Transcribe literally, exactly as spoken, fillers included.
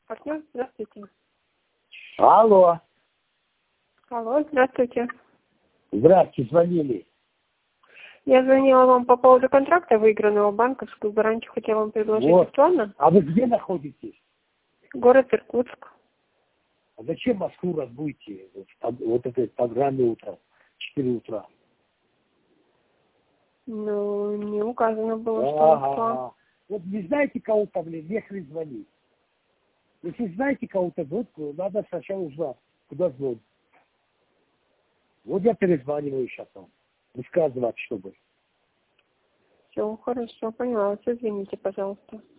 Партнер, здравствуйте. Алло. Алло, здравствуйте. Здравствуйте, звонили. Я звонила вам по поводу контракта, выигранного банковскую гарантию, хотела вам предложить. Вот. Актуально? А вы где находитесь? Город Иркутск. А зачем Москву разбудите вот, в под- вот этой программе утром, в четыре утра? Ну, не указано было, что Москва. Ага. Вот не знаете кого-то, блин, ехали звонить. Если знаете кого-то, вот, надо сначала узнать, куда звонить. Вот я перезваниваю сейчас вам. Высказывать, чтобы. Все, хорошо, поняла. Извините, пожалуйста.